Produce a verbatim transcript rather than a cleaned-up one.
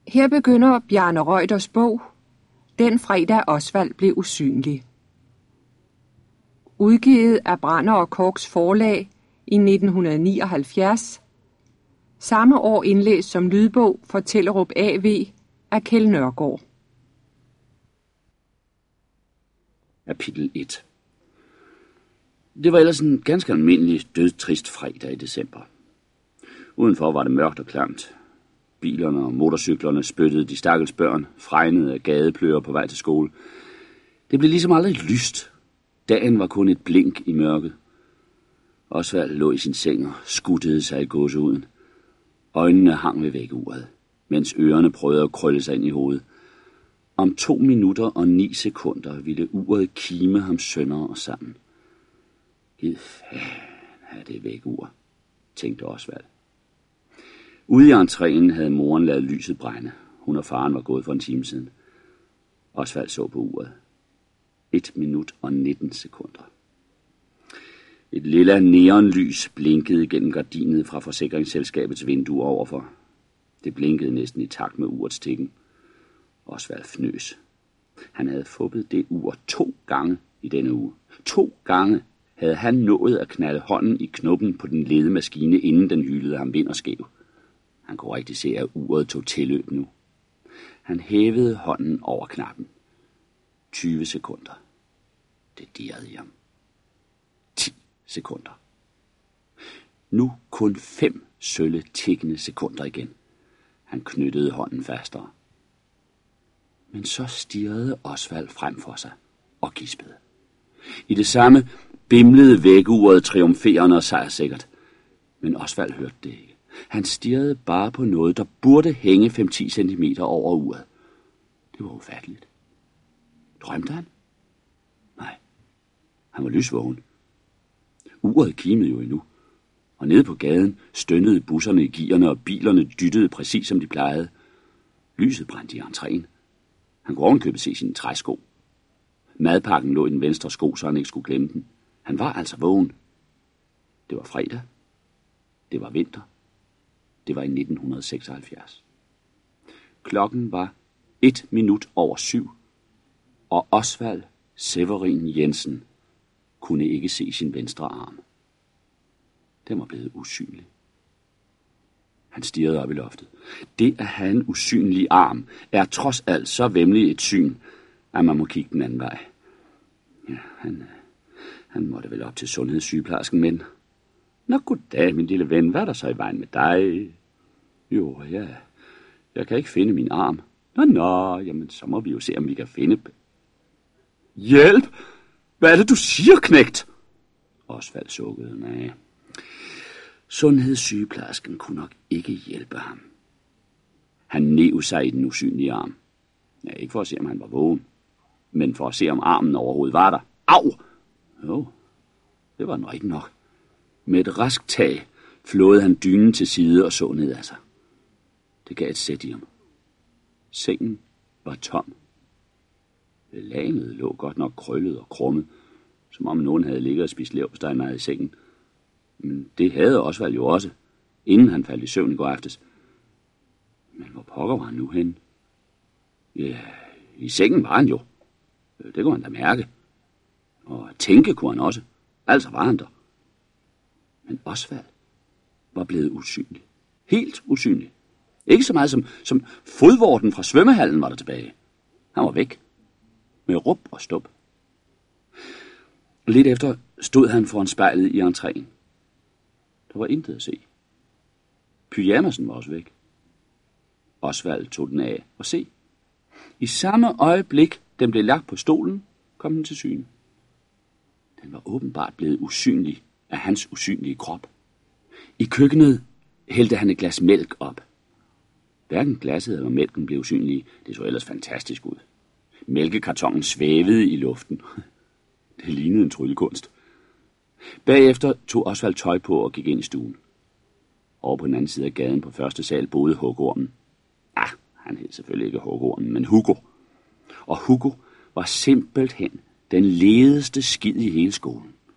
Her begynder Bjarne Reuters bog, Den fredag Osvald blev usynlig. Udgivet af Brander og Korks forlag i nitten nioghalvfjerds. Samme år indlæst som lydbog for Tellerup A V af Kjeld Nørgaard. Kapitel et. Det var ellers en ganske almindelig dødtrist fredag i december. Udenfor var det mørkt og klamt. Bilerne og motorcyklerne spyttede de stakkels børn, fregnede af gadepløer på vej til skole. Det blev ligesom aldrig lyst. Dagen var kun et blink i mørket. Osvald lå i sin seng og skuttede sig i gåsehuden. Øjnene hang ved væggeuret, mens ørerne prøvede at krølle sig ind i hovedet. Om to minutter og ni sekunder ville uret kime ham sønder og sammen. Gid fan have det vækkeur, tænkte Osvald. Ude i entréen havde moren lavet lyset brænde. Hun og faren var gået for en time siden. Osvald så på uret. Et minut og nitten sekunder. Et lille neonlys blinkede gennem gardinet fra forsikringsselskabets vindue overfor. Det blinkede næsten i takt med urets tikken. Osvald fnøs. Han havde fuppet det ur to gange i denne uge. To gange havde han nået at knalde hånden i knuppen på den lede maskine, inden den hylede ham vind og skæv. Han kunne rigtig se, at uret tog tilløb nu. Han hævede hånden over knappen. tyve sekunder. Det dirrede i ham. ti sekunder. Nu kun fem sølle tikkende sekunder igen. Han knyttede hånden fastere. Men så stirrede Osvald frem for sig og gispede. I det samme bimlede vækkeuret triumferende og sejrsikkert. Men Osvald hørte det ikke. Han stirrede bare på noget, der burde hænge fem til ti centimeter over uret. Det var ufatteligt. Drømte han? Nej, han var lysvågen. Uret kimede jo endnu, og nede på gaden stønnede busserne i gearne, og bilerne dyttede præcis som de plejede. Lyset brændte i entréen. Han kunne ovenkøbet se sine træsko. Madpakken lå i den venstre sko, så han ikke skulle glemme den. Han var altså vågen. Det var fredag. Det var vinter. Det var i nitten seksoghalvfjerds. Klokken var et minut over syv, og Osvald Severin Jensen kunne ikke se sin venstre arm. Den var blevet usynlig. Han stirrede op i loftet. Det at have en usynlig arm er trods alt så væmmeligt et syn, at man må kigge den anden vej. Ja, han, han måtte vel op til sundhedssygeplejersken, men... Nå, goddag, min lille ven. Hvad er der så i vejen med dig? Jo, ja, jeg kan ikke finde min arm. Nå, nå, jamen, så må vi jo se, om vi kan finde... Hjælp! Hvad er det, du siger, knægt? Osvald sukkede. Nej. Sundhedssygeplejersken kunne nok ikke hjælpe ham. Han nev sig i den usynlige arm. Ja, ikke for at se, om han var vågen, men for at se, om armen overhovedet var der. Au! Jo, det var den rigtig nok. Med et rask tag flåede han dynen til side og så ned af sig. Det gav et sæt i ham. Sengen var tom. Lagenet lå godt nok krøllet og krummet, som om nogen havde ligget og spist leverpostejmad i sengen. Men det havde Osvald jo også, inden han faldt i søvn i går aftes. Men hvor pokker var han nu henne? Ja, i sengen var han jo. Det kunne han da mærke. Og tænke kunne han også. Altså var han der. Men Osvald var blevet usynlig. Helt usynlig. Ikke så meget som, som fodvorten fra svømmehallen var der tilbage. Han var væk. Med rup og stup. Lidt efter stod han foran spejlet i entréen. Der var intet at se. Pyjamasen var også væk. Osvald tog den af og se. I samme øjeblik, den blev lagt på stolen, kom den til syne. Den var åbenbart blevet usynlig af hans usynlige krop. I køkkenet hældte han et glas mælk op. Hverken glasset eller mælken blev usynlige. Det så ellers fantastisk ud. Mælkekartonen svævede i luften. Det lignede en tryllekunst. Bagefter tog Osvald tøj på og gik ind i stuen. Over på den anden side af gaden på første sal boede hugormen. Ah, han hed selvfølgelig ikke hugormen, men Hugo. Og Hugo var simpelthen den ledeste skid i hele skolen.